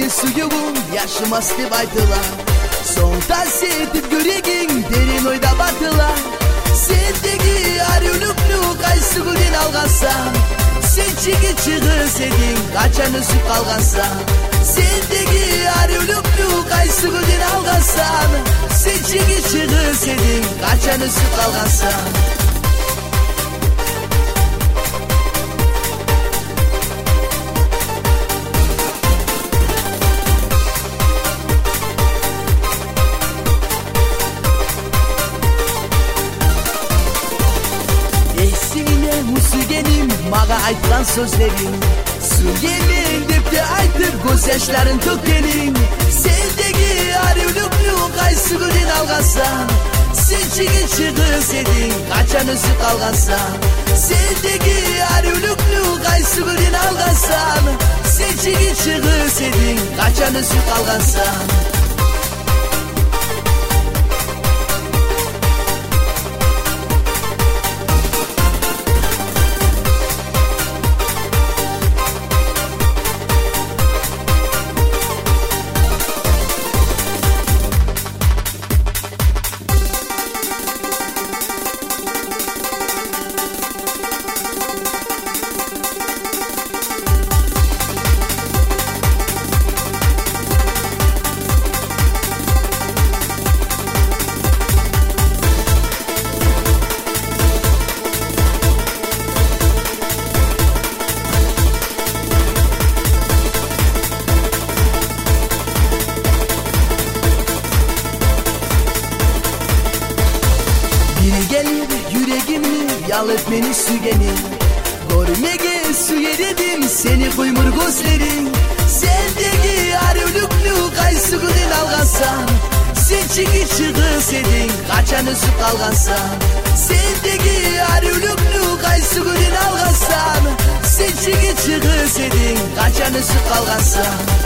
seni suyuğum yaşamaz deb aytılar. Soңда сетип жүрегиң derin ойда батылар. Сендеги ар үлүкнү кайсы гүлден алгансаң, сен чиги чыгыс эдиң качан өсүп калгансаң. Сендеги ар үлүкнү кайсы гүлден алгансаң, сен чиги чыгыс эдиң качан өсүп калгансаң. Maga aytkan sözlerin Suyelin dep de aytır göz yaşların tökkenin. Sendegi ar үлүкнү кайсы гүлден алгансаң, сен чиги чыгыс эдиң качан өсүп калгансаң. Sendegi ar үлүкнү кайсы гүлден алгансаң, сен чиги чыгыс эдиң качан өсүп калгансаң. Yalıp beni sügeni Görmege süyeredim seni kuymur gözlerin. Sendegi ar үлүкнү kaysı gülden algansan, sen çigi çığız edin kaçan ösüp kalgansan. Sendegi ar үлүкнү kaysı gülden algansan, sen çigi çığız edin kaçan ösüp kalgansan.